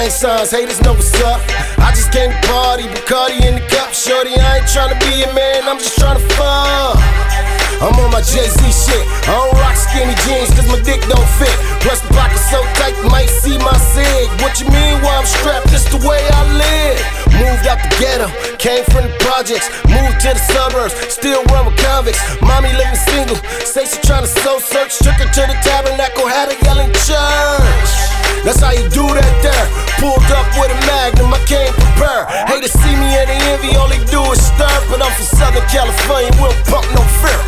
gang signs, haters know what's up. I just came to party, Bacardi in the cup. Shorty, I ain't tryna be a man, I'm just tryna fuck. I'm on my Jay-Z shit. I don't rock skinny jeans cause my dick don't fit. Plus the pocket's so tight you might see my sig. What you mean why I'm strapped? That's the way I live. Moved out the ghetto, came from the projects. Moved to the suburbs, still run with convicts. Mommy living single, say she tryna soul search. Took her to the tabernacle, had her yelling church. That's how you do that there. Pulled up with a magnum, I came prepared. Haters see me and they envy, all they do is stir. But I'm from Southern California, we don't pump no fear.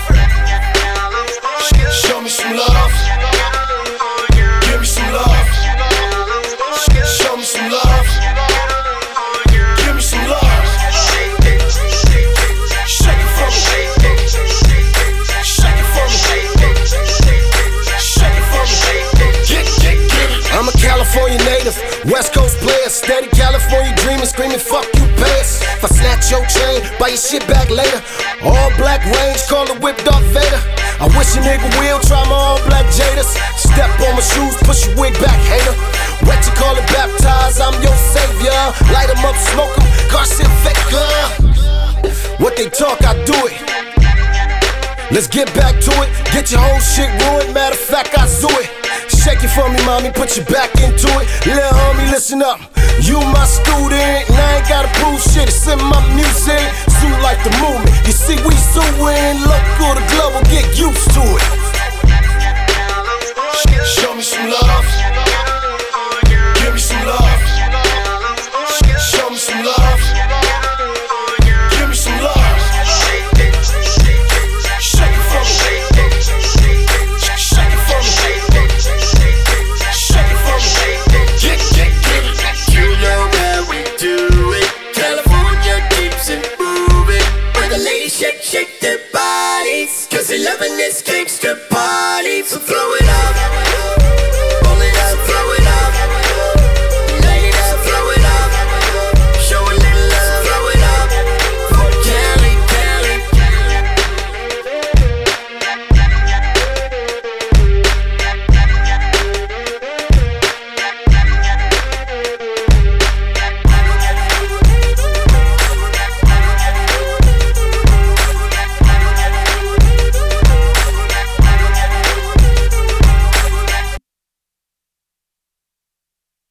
Show me some love. Give me some love. Show me some love. Give me some love. Shake it for me. Shake it for me. Shake it for me. Get it. I'm a California native, West Coast player, steady California dreaming, screaming fuck you payers. If I snatch your chain, buy your shit back later. All black range, call the whip Darth Vader. I wish a nigga will try my all black Jaders. Step on my shoes, push your wig back, hater. What you call it, baptized, I'm your savior. Light 'em up, smoke 'em, Garcia faker. What they talk, I do it. Let's get back to it, get your whole shit ruined. Matter of fact, I do it. Shake it for me, mommy, put your back into it. Little homie, listen up, you my student, and I ain't gotta prove shit, it's in my music. Zoo like the movement, you see we suing. Local to global, get used to it. Show me some love.